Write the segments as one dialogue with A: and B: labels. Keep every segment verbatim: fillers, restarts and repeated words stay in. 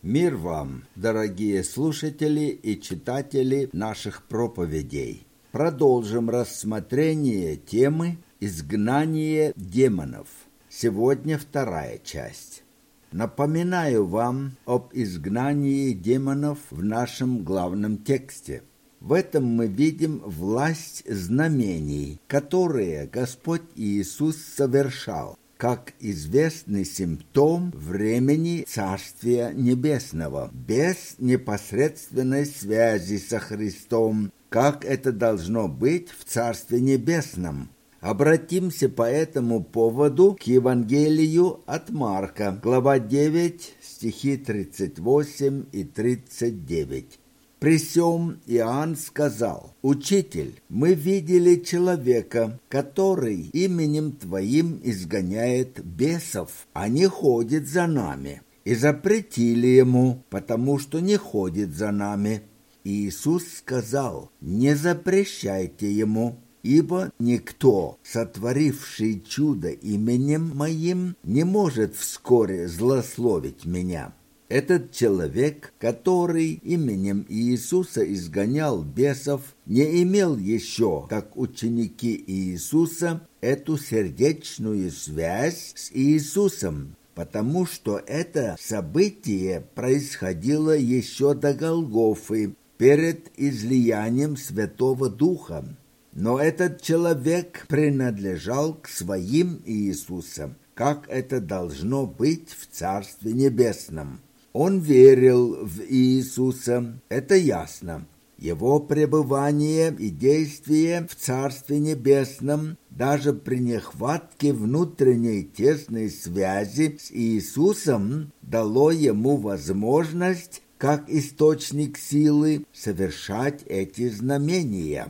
A: Мир вам, дорогие слушатели и читатели наших проповедей. Продолжим рассмотрение темы «Изгнание демонов». Сегодня вторая часть. Напоминаю вам об изгнании демонов в нашем главном тексте. В этом мы видим власть знамений, которые Господь Иисус совершал, как известный симптом времени Царствия Небесного, без непосредственной связи со Христом, как это должно быть в Царстве Небесном. Обратимся по этому поводу к Евангелию от Марка, глава девять, стихи тридцать восемь и тридцать девять. При сем Иоанн сказал: «Учитель, мы видели человека, который именем Твоим изгоняет бесов, а не ходит за нами, и запретили ему, потому что не ходит за нами». Иисус сказал: «Не запрещайте ему, ибо никто, сотворивший чудо именем Моим, не может вскоре злословить Меня». Этот человек, который именем Иисуса изгонял бесов, не имел еще, как ученики Иисуса, эту сердечную связь с Иисусом, потому что это событие происходило еще до Голгофы, перед излиянием Святого Духа. Но этот человек принадлежал к своим Иисусам, как это должно быть в Царстве Небесном. Он верил в Иисуса, это ясно. Его пребывание и действие в Царстве Небесном, даже при нехватке внутренней тесной связи с Иисусом, дало ему возможность, как источник силы, совершать эти знамения.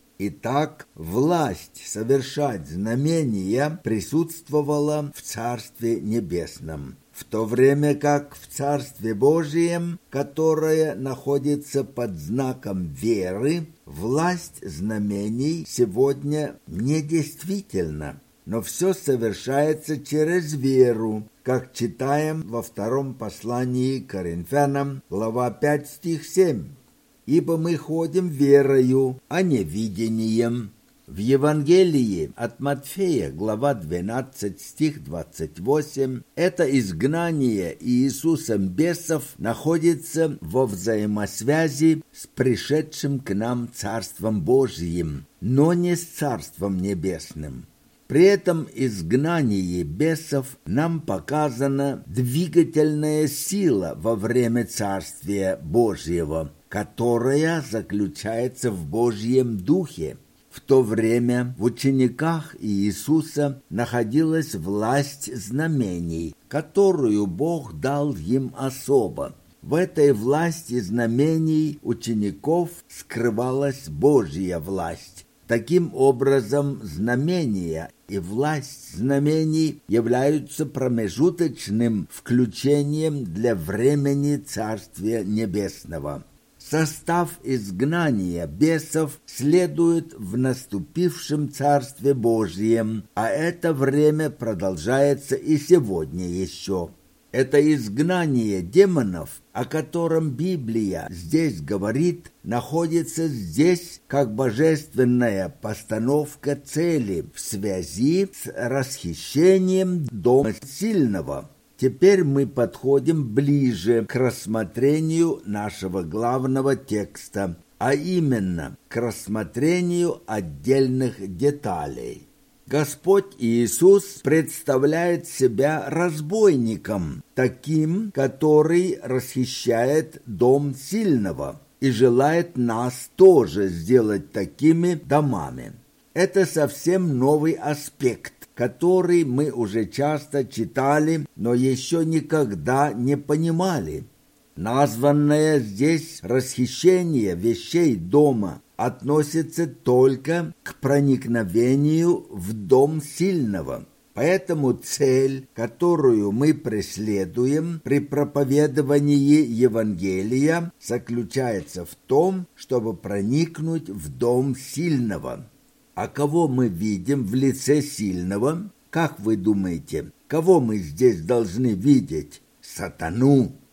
A: Итак, власть совершать знамения присутствовала в Царстве Небесном, в то время как в Царстве Божием, которое находится под знаком веры, власть знамений сегодня недействительна, но все совершается через веру, как читаем во втором послании к Коринфянам, глава пять, стих семь. «Ибо мы ходим верою, а не видением». В Евангелии от Матфея, глава двенадцать, стих двадцать восемь, это изгнание Иисусом бесов находится во взаимосвязи с пришедшим к нам Царством Божиим, но не с Царством Небесным. При этом изгнании бесов нам показана двигательная сила во время Царствия Божьего, которая заключается в Божьем Духе. В то время в учениках Иисуса находилась власть знамений, которую Бог дал им особо. В этой власти знамений учеников скрывалась Божья власть. Таким образом, знамения и власть знамений являются промежуточным включением для времени Царствия Небесного. Состав изгнания бесов следует в наступившем Царстве Божьем, а это время продолжается и сегодня еще. Это изгнание демонов, о котором Библия здесь говорит, находится здесь как божественная постановка цели в связи с расхищением дома сильного. Теперь мы подходим ближе к рассмотрению нашего главного текста, а именно к рассмотрению отдельных деталей. Господь Иисус представляет себя разбойником, таким, который расхищает дом сильного, и желает нас тоже сделать такими домами. Это совсем новый аспект, который мы уже часто читали, но еще никогда не понимали. Названное здесь расхищение вещей дома относится только к проникновению в дом сильного. Поэтому цель, которую мы преследуем при проповедовании Евангелия, заключается в том, чтобы проникнуть в дом сильного. А кого мы видим в лице сильного? Как вы думаете, кого мы здесь должны видеть? Сатану.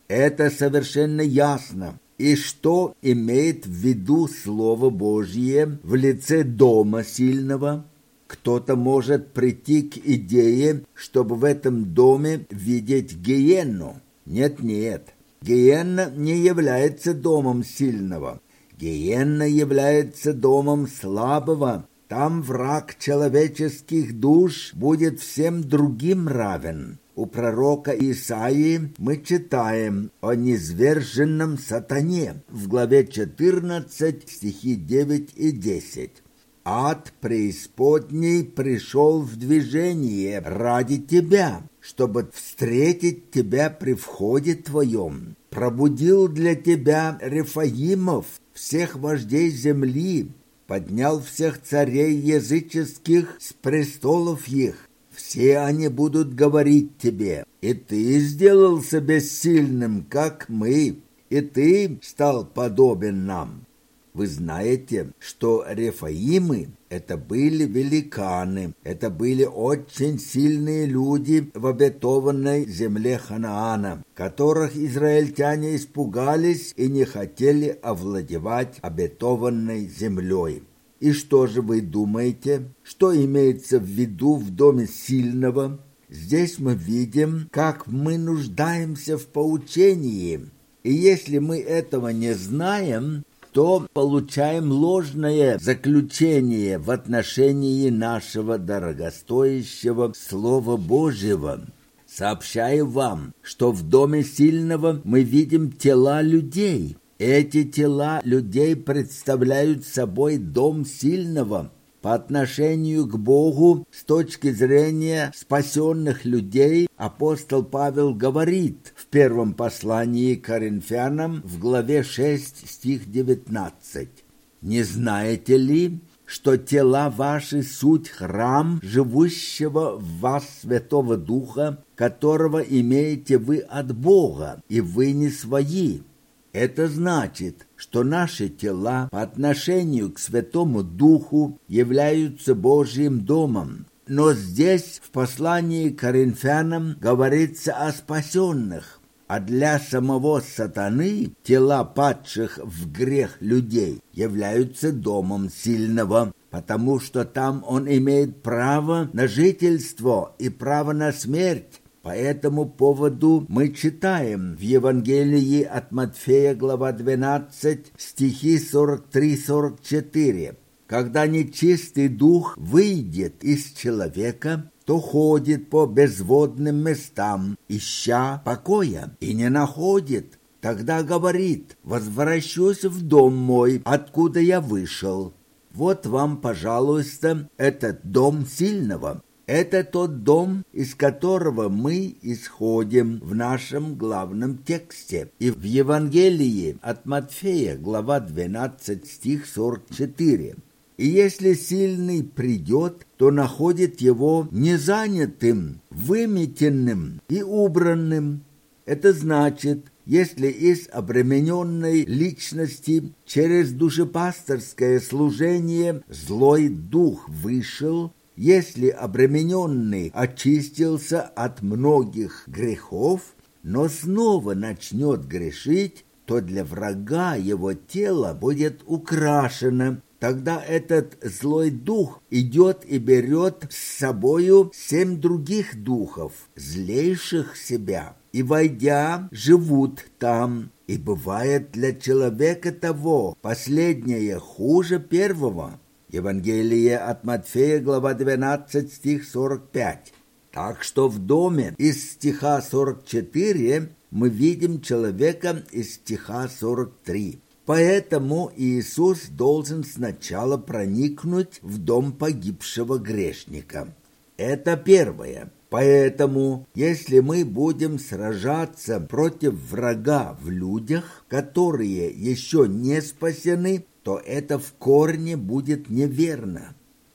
A: Это совершенно ясно. И что имеет в виду Слово Божье в лице дома сильного? Кто-то может прийти к идее, чтобы в этом доме видеть гиенну. Нет-нет, гиенна не является домом сильного. Гиенна является домом слабого. Там враг человеческих душ будет всем другим равен. У пророка Исаии мы читаем о низверженном сатане в главе четырнадцать, стихи девять и десять. «Ад преисподней пришел в движение ради тебя, чтобы встретить тебя при входе твоем. Пробудил для тебя Рефаимов, всех вождей земли, поднял всех царей языческих с престолов их. Все они будут говорить тебе, и ты сделался бессильным, как мы, и ты стал подобен нам». Вы знаете, что Рефаимы – это были великаны, это были очень сильные люди в обетованной земле Ханаана, которых израильтяне испугались и не хотели овладевать обетованной землей. И что же вы думаете, что имеется в виду в доме сильного? Здесь мы видим, как мы нуждаемся в поучении, и если мы этого не знаем, то получаем ложное заключение в отношении нашего дорогостоящего Слова Божьего. Сообщаю вам, что в доме сильного мы видим тела людей. Эти тела людей представляют собой дом сильного. По отношению к Богу, с точки зрения спасенных людей, апостол Павел говорит в первом послании к Коринфянам в главе шесть, стих девятнадцать. «Не знаете ли, что тела ваши суть храм живущего в вас Святого Духа, которого имеете вы от Бога, и вы не свои?» Это значит, что наши тела по отношению к Святому Духу являются Божьим домом. Но здесь в послании к Коринфянам говорится о спасенных, а для самого сатаны тела падших в грех людей являются домом сильного, потому что там он имеет право на жительство и право на смерть. По этому поводу мы читаем в Евангелии от Матфея, глава двенадцать, стихи сорок три сорок четыре. «Когда нечистый дух выйдет из человека, то ходит по безводным местам, ища покоя, и не находит. Тогда говорит: возвращусь в дом мой, откуда я вышел». Вот вам, пожалуйста, этот дом сильного. Это тот дом, из которого мы исходим в нашем главном тексте. И в Евангелии от Матфея, глава двенадцать, стих сорок четыре. «И если сильный придет, то находит его незанятым, выметенным и убранным». Это значит, если из обремененной личности через душепасторское служение злой дух вышел, если обремененный очистился от многих грехов, но снова начнет грешить, то для врага его тело будет украшено. Тогда этот злой дух идет и берет с собою семь других духов, злейших себя, и, войдя, живут там. И бывает для человека того последнее хуже первого. Евангелие от Матфея, глава двенадцать, стих сорок пять. Так что в доме из стиха сорок четыре мы видим человека из стиха сорок три. Поэтому Иисус должен сначала проникнуть в дом погибшего грешника. Это первое. Поэтому, если мы будем сражаться против врага в людях, которые еще не спасены, то это в корне будет неверно.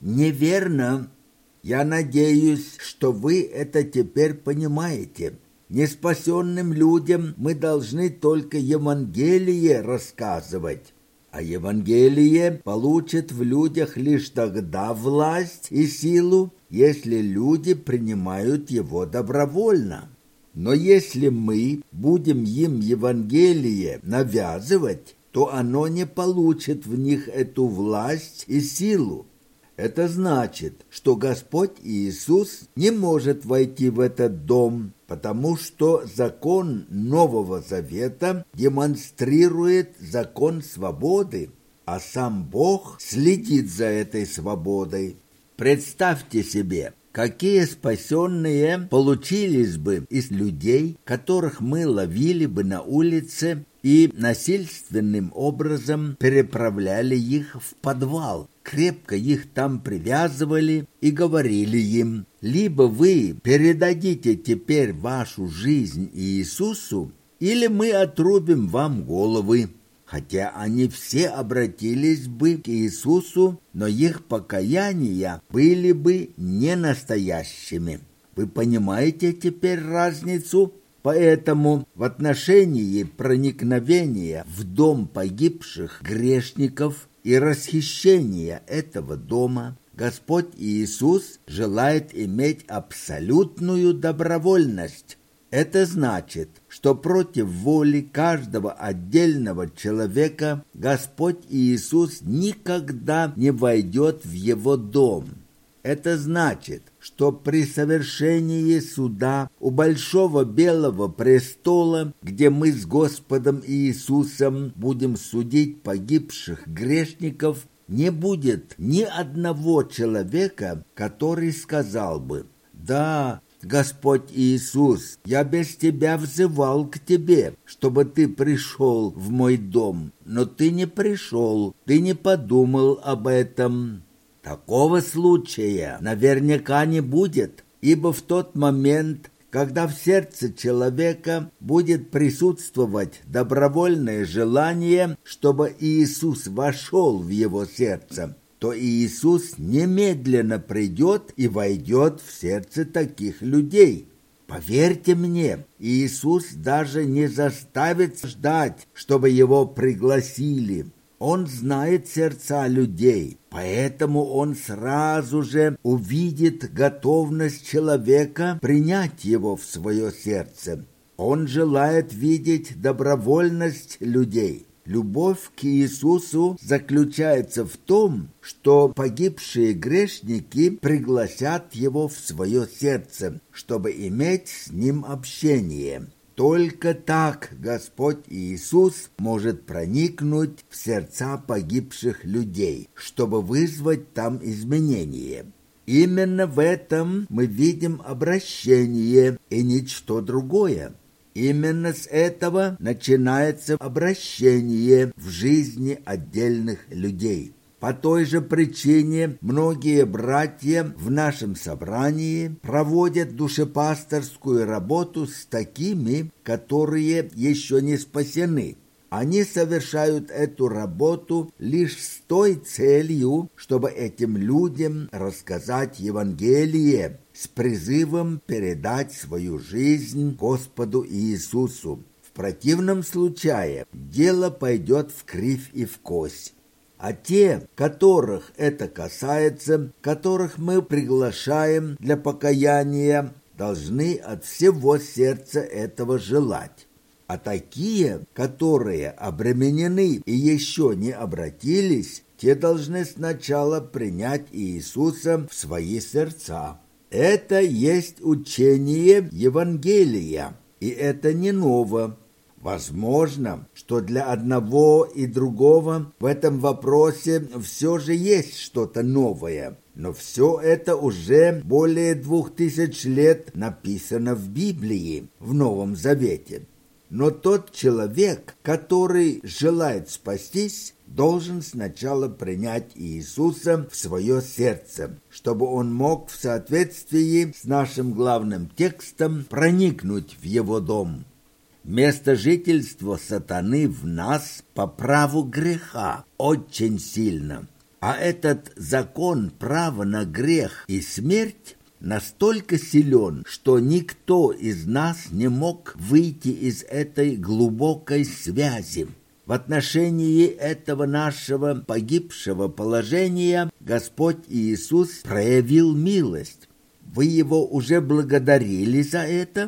A: Неверно. Я надеюсь, что вы это теперь понимаете. Неспасенным людям мы должны только Евангелие рассказывать. А Евангелие получит в людях лишь тогда власть и силу, если люди принимают его добровольно. Но если мы будем им Евангелие навязывать, то оно не получит в них эту власть и силу. Это значит, что Господь Иисус не может войти в этот дом, потому что закон Нового Завета демонстрирует закон свободы, а сам Бог следит за этой свободой. Представьте себе, какие спасенные получились бы из людей, которых мы ловили бы на улице и насильственным образом переправляли их в подвал. Крепко их там привязывали и говорили им: либо вы передадите теперь вашу жизнь Иисусу, или мы отрубим вам головы. Хотя они все обратились бы к Иисусу, но их покаяния были бы не настоящими. Вы понимаете теперь разницу? Поэтому в отношении проникновения в дом погибших грешников и расхищения этого дома Господь Иисус желает иметь абсолютную добровольность. Это значит, что против воли каждого отдельного человека Господь Иисус никогда не войдет в его дом. Это значит, что при совершении суда у Большого Белого престола, где мы с Господом Иисусом будем судить погибших грешников, не будет ни одного человека, который сказал бы: «Да, Господь Иисус, я без Тебя взывал к Тебе, чтобы Ты пришел в мой дом, но Ты не пришел, Ты не подумал об этом». Такого случая наверняка не будет, ибо в тот момент, когда в сердце человека будет присутствовать добровольное желание, чтобы Иисус вошел в его сердце, то Иисус немедленно придет и войдет в сердце таких людей. Поверьте мне, Иисус даже не заставит ждать, чтобы его пригласили. Он знает сердца людей, поэтому он сразу же увидит готовность человека принять его в свое сердце. Он желает видеть добровольность людей. Любовь к Иисусу заключается в том, что погибшие грешники пригласят его в свое сердце, чтобы иметь с ним общение. Только так Господь Иисус может проникнуть в сердца погибших людей, чтобы вызвать там изменения. Именно в этом мы видим обращение и ничто другое. Именно с этого начинается обращение в жизни отдельных людей. По той же причине многие братья в нашем собрании проводят душепасторскую работу с такими, которые еще не спасены. Они совершают эту работу лишь с той целью, чтобы этим людям рассказать Евангелие, с призывом передать свою жизнь Господу Иисусу. В противном случае дело пойдет вкривь и вкось. А те, которых это касается, которых мы приглашаем для покаяния, должны от всего сердца этого желать. А такие, которые обременены и еще не обратились, те должны сначала принять Иисуса в свои сердца. Это есть учение Евангелия, и это не ново. Возможно, что для одного и другого в этом вопросе все же есть что-то новое, но все это уже более двух тысяч лет написано в Библии, в Новом Завете. Но тот человек, который желает спастись, должен сначала принять Иисуса в свое сердце, чтобы он мог в соответствии с нашим главным текстом проникнуть в его дом. Место жительства сатаны в нас по праву греха очень сильно. А этот закон права на грех и смерть настолько силен, что никто из нас не мог выйти из этой глубокой связи. В отношении этого нашего погибшего положения Господь Иисус проявил милость. Вы его уже благодарили за это?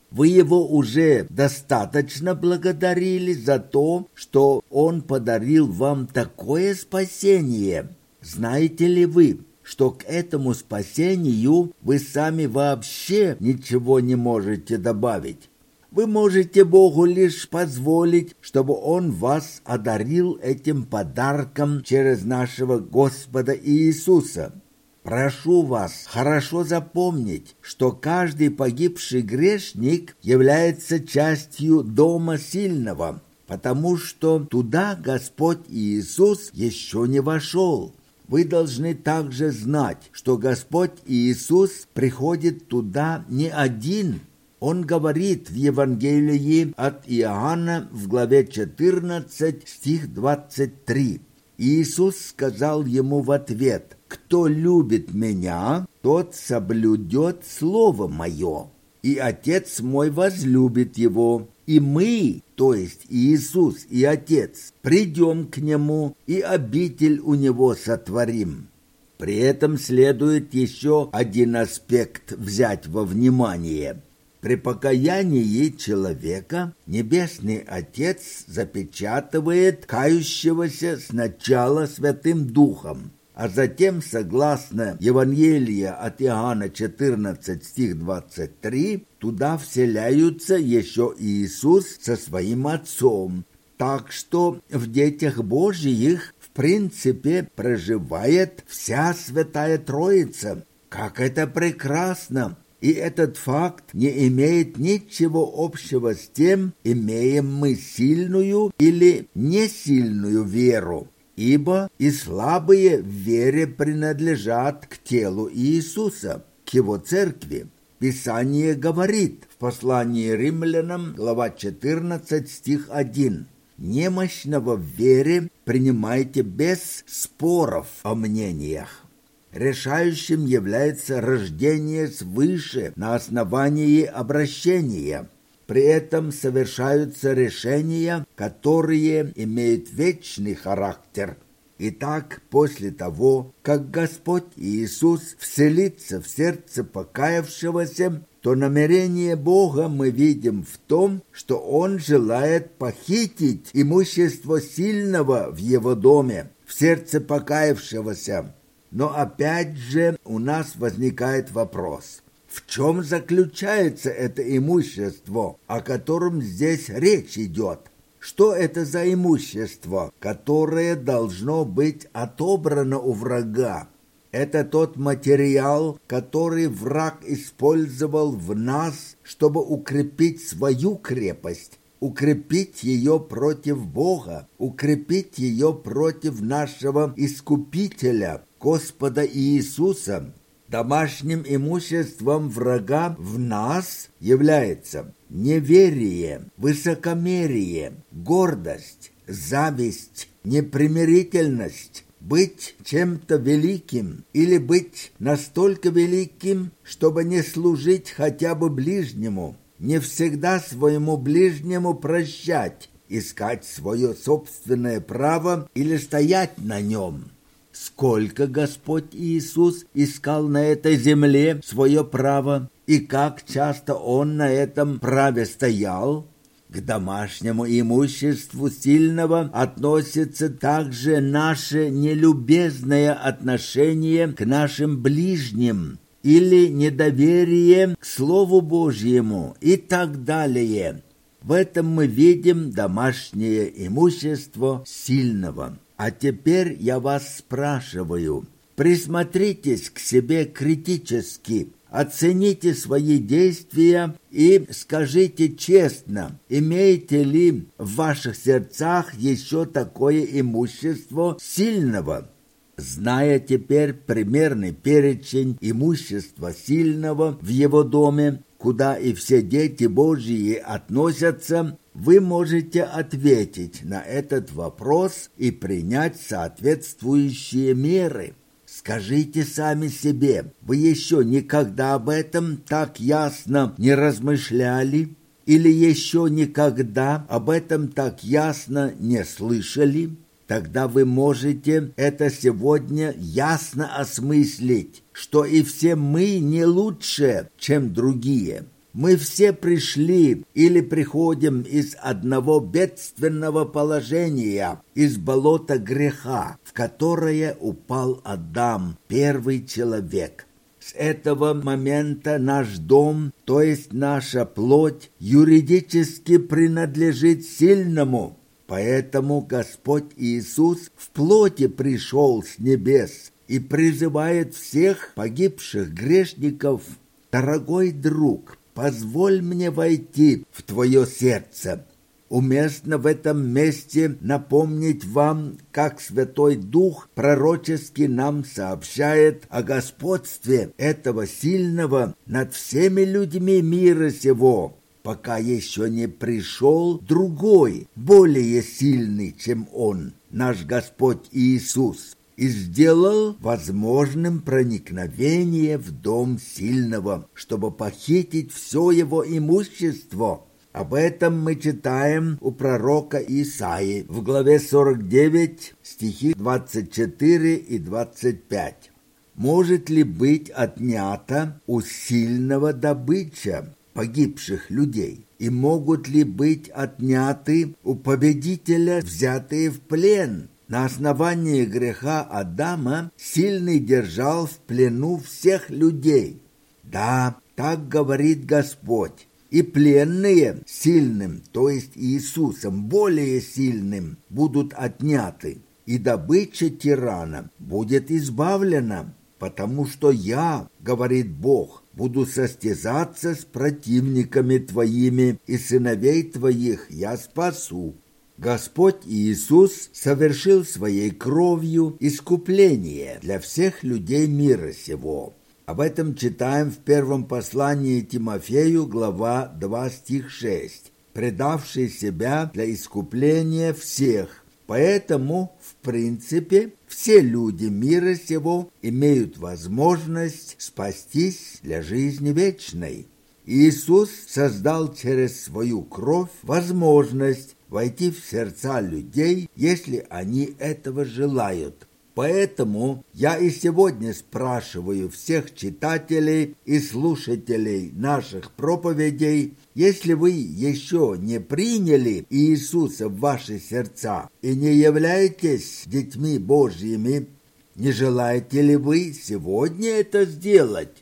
A: Вы его уже достаточно благодарили за то, что он подарил вам такое спасение. Знаете ли вы, что к этому спасению вы сами вообще ничего не можете добавить? Вы можете Богу лишь позволить, чтобы Он вас одарил этим подарком через нашего Господа Иисуса. Прошу вас хорошо запомнить, что каждый погибший грешник является частью Дома Сильного, потому что туда Господь Иисус еще не вошел. Вы должны также знать, что Господь Иисус приходит туда не один. Он говорит в Евангелии от Иоанна в главе четырнадцать, стих двадцать три. Иисус сказал ему в ответ: «Кто любит меня, тот соблюдет слово мое, и Отец мой возлюбит его, и мы, то есть Иисус и Отец, придем к нему и обитель у него сотворим». При этом следует еще один аспект взять во внимание. При покаянии человека Небесный Отец запечатывает кающегося сначала Святым Духом, а затем, согласно Евангелию от Иоанна четырнадцать, стих двадцать три, туда вселяются еще Иисус со своим Отцом. Так что в детях Божьих в принципе проживает вся Святая Троица. Как это прекрасно! И этот факт не имеет ничего общего с тем, имеем мы сильную или несильную веру, ибо и слабые в вере принадлежат к телу Иисуса, к его церкви. Писание говорит в послании римлянам, глава четырнадцать, стих один: «Немощного в вере принимайте без споров о мнениях». Решающим является рождение свыше на основании обращения. При этом совершаются решения, которые имеют вечный характер. Итак, после того, как Господь Иисус вселится в сердце покаявшегося, то намерение Бога мы видим в том, что Он желает похитить имущество сильного в его доме, в сердце покаявшегося. Но опять же у нас возникает вопрос: в чем заключается это имущество, о котором здесь речь идет? Что это за имущество, которое должно быть отобрано у врага? Это тот материал, который враг использовал в нас, чтобы укрепить свою крепость, укрепить ее против Бога, укрепить ее против нашего Искупителя, Господа Иисуса. Домашним имуществом врага в нас является неверие, высокомерие, гордость, зависть, непримирительность, быть чем-то великим или быть настолько великим, чтобы не служить хотя бы ближнему, не всегда своему ближнему прощать, искать свое собственное право или стоять на нем. Сколько Господь Иисус искал на этой земле свое право, и как часто Он на этом праве стоял? К домашнему имуществу сильного относится также наше нелюбезное отношение к нашим ближним или недоверие к Слову Божьему и так далее. В этом мы видим домашнее имущество сильного. А теперь я вас спрашиваю, присмотритесь к себе критически, оцените свои действия и скажите честно, имеете ли в ваших сердцах еще такое имущество сильного? Зная теперь примерный перечень имущества сильного в его доме, куда и все дети Божьи относятся, вы можете ответить на этот вопрос и принять соответствующие меры. Скажите сами себе, вы еще никогда об этом так ясно не размышляли? Или еще никогда об этом так ясно не слышали? Тогда вы можете это сегодня ясно осмыслить, что и все мы не лучше, чем другие. Мы все пришли или приходим из одного бедственного положения, из болота греха, в которое упал Адам, первый человек. С этого момента наш дом, то есть наша плоть, юридически принадлежит сильному. Поэтому Господь Иисус в плоти пришел с небес и призывает всех погибших грешников: «Дорогой друг, позволь мне войти в твое сердце». Уместно в этом месте напомнить вам, как Святой Дух пророчески нам сообщает о господстве этого сильного над всеми людьми мира сего, пока еще не пришел другой, более сильный, чем он, наш Господь Иисус, и сделал возможным проникновение в дом сильного, чтобы похитить все его имущество. Об этом мы читаем у пророка Исаии в главе сорок девять, стихи двадцать четыре и двадцать пять. Может ли быть отнята у сильного добыча погибших людей? И могут ли быть отняты у победителя взятые в плен? На основании греха Адама сильный держал в плену всех людей. Да, так говорит Господь. И пленные сильным, то есть Иисусом, более сильным, будут отняты, и добыча тирана будет избавлена, потому что я, говорит Бог, буду состязаться с противниками твоими, и сыновей твоих я спасу. Господь Иисус совершил своей кровью искупление для всех людей мира сего. Об этом читаем в первом послании Тимофею, глава два, стих шесть. «Предавший себя для искупления всех». Поэтому, в принципе, все люди мира сего имеют возможность спастись для жизни вечной. Иисус создал через свою кровь возможность войти в сердца людей, если они этого желают. Поэтому я и сегодня спрашиваю всех читателей и слушателей наших проповедей: если вы еще не приняли Иисуса в ваши сердца и не являетесь детьми Божьими, не желаете ли вы сегодня это сделать?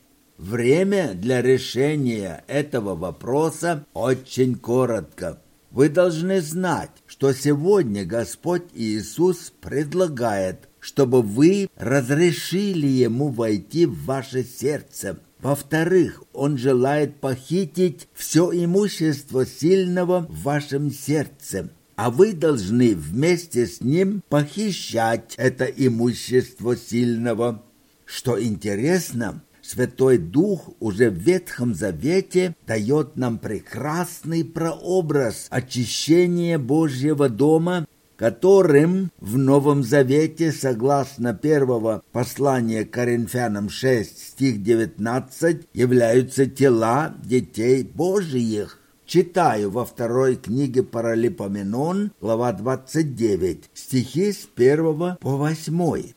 A: Время для решения этого вопроса очень коротко. Вы должны знать, что сегодня Господь Иисус предлагает, чтобы вы разрешили Ему войти в ваше сердце. Во-вторых, Он желает похитить все имущество сильного в вашем сердце, а вы должны вместе с Ним похищать это имущество сильного. Что интересно, Святой Дух уже в Ветхом Завете дает нам прекрасный прообраз очищения Божьего дома, которым в Новом Завете, согласно первого послания Коринфянам шесть, стих девятнадцать, являются тела детей Божиих. Читаю во второй книге Паралипоменон, глава двадцать девять, стихи с первого по восьмой.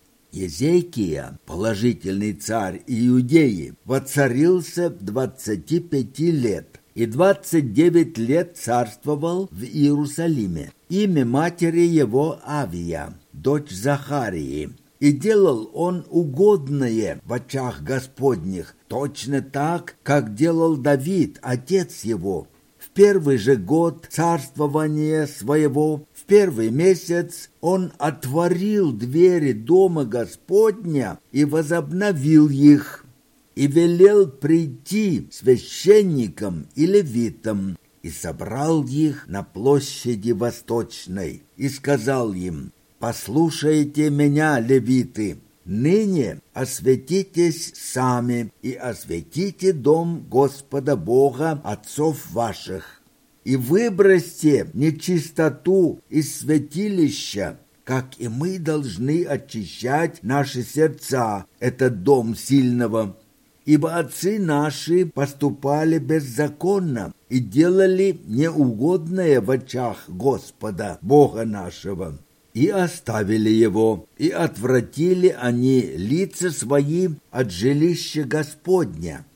A: Езекия, положительный царь Иудеи, воцарился двадцати пяти лет и двадцать девять лет царствовал в Иерусалиме. Имя матери его Авия, дочь Захарии. И делал он угодное в очах Господних, точно так, как делал Давид, отец его. В первый же год царствования своего, в первый месяц, он отворил двери дома Господня и возобновил их, и велел прийти священникам и левитам, и собрал их на площади Восточной, и сказал им: «Послушайте меня, левиты, ныне осветитесь сами и осветите дом Господа Бога отцов ваших, и выбросьте нечистоту из святилища, как и мы должны очищать наши сердца, этот дом сильного. Ибо отцы наши поступали беззаконно и делали неугодное в очах Господа, Бога нашего, и оставили его, и отвратили они лица свои от жилища Господня,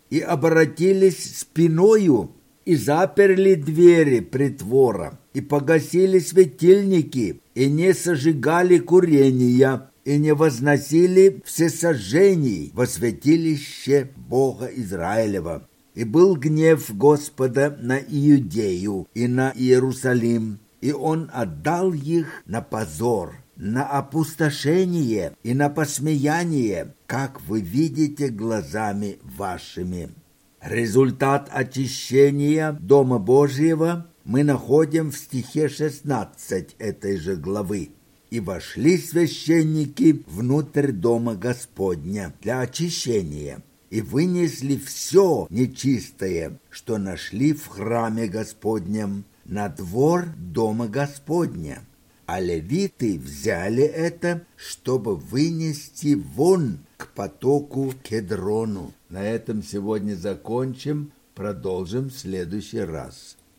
A: и обратились спиною, и заперли двери притвора, и погасили светильники, и не сожигали курения, и не возносили всесожжений во святилище Бога Израилева. И был гнев Господа на Иудею и на Иерусалим, и он отдал их на позор, на опустошение и на посмеяние, как вы видите глазами вашими. Результат очищения Дома Божьего мы находим в стихе шестнадцать этой же главы. «И вошли священники внутрь Дома Господня для очищения, и вынесли все нечистое, что нашли в храме Господнем, на двор Дома Господня. А левиты взяли это, чтобы вынести вон к потоку Кедрону». На этом сегодня закончим, продолжим в следующий раз.